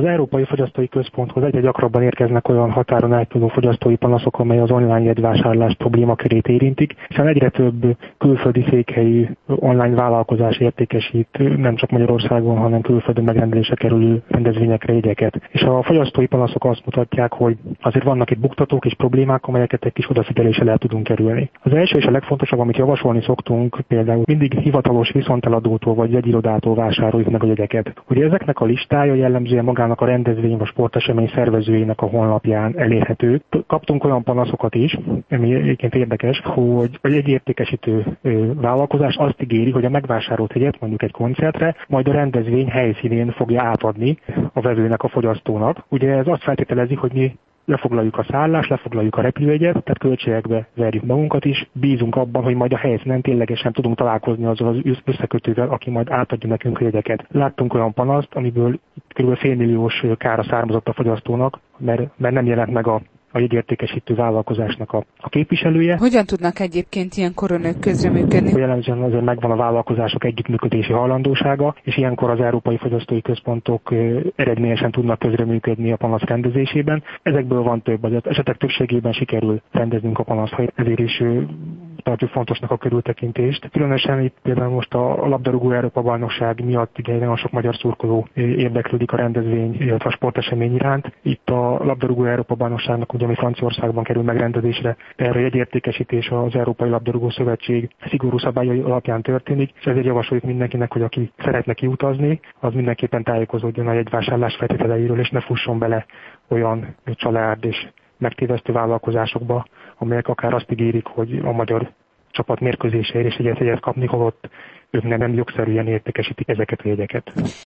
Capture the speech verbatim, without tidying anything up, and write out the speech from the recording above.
Az Európai Fogyasztói Központhoz egyre gyakrabban érkeznek olyan határon átnyúló fogyasztói panaszok, amely az online jegyvásárlás problémakörét érintik, hiszen egyre több külföldi székhelyű online vállalkozás értékesít nem csak Magyarországon, hanem külföldön megrendelésre kerülő rendezvényekre jegyeket. És a fogyasztói panaszok azt mutatják, hogy azért vannak itt buktatók és problémák, amelyeket egy kis odafigyeléssel el tudunk kerülni. Az első és a legfontosabb, amit javasolni szoktunk, például mindig hivatalos viszonteladótól vagy jegyirodától vásároljuk meg a jegyeket. Ugye ezeknek a listája jellemzően magának a rendezvény vagy sportesemény szervezőjének a honlapján elérhető. Kaptunk olyan panaszokat is, ami egyébként érdekes, hogy egy jegyértékesítő vállalkozás azt ígéri, hogy a megvásárolt jegyet mondjuk egy koncertre, majd a rendezvény helyszínén fogja átadni a vevőnek, a fogyasztónak. Ugye ez azt feltételezi, hogy mi lefoglaljuk a szállást, lefoglaljuk a repülőjegyet, tehát költségekbe verjük magunkat is, bízunk abban, hogy majd a helyszínen ténylegesen tudunk találkozni azzal az összekötővel, aki majd átadja nekünk a jegyeket. Láttunk olyan panaszt, amiből kb. Félmilliós kára származott a fogyasztónak, mert, mert nem jelent meg a a jegyértékesítő vállalkozásnak a, a képviselője. Hogyan tudnak egyébként ilyenkor önök közreműködni? Jellemzően azért megvan a vállalkozások együttműködési hajlandósága, és ilyenkor az Európai Fogyasztói Központok eredményesen tudnak közreműködni a panasz rendezésében. Ezekből van több, az esetek többségében sikerül rendeznünk a panaszt, ezért is tartjuk fontosnak a körültekintést. Különösen itt például most a labdarúgó Európa-bajnokság miatt ugye nagyon sok magyar szurkoló érdeklődik a rendezvény, illetve a sportesemény iránt. Itt a labdarúgó Európa-bajnokságnak, ugye, ami Franciaországban kerül megrendezésre, erre jegyértékesítés az Európai Labdarúgó Szövetség szigorú szabályai alapján történik, és ezért javasoljuk mindenkinek, hogy aki szeretne kiutazni, az mindenképpen tájékozódjon a jegyvásárlás feltételeiről, és ne fusson bele olyan család és megtévesztő vállalkozásokba, amelyek akár azt ígérik, hogy a magyar csapat mérkőzéseért és egyet egyet kapni, holott ők nem jogszerűen értékesítik ezeket a jegyeket.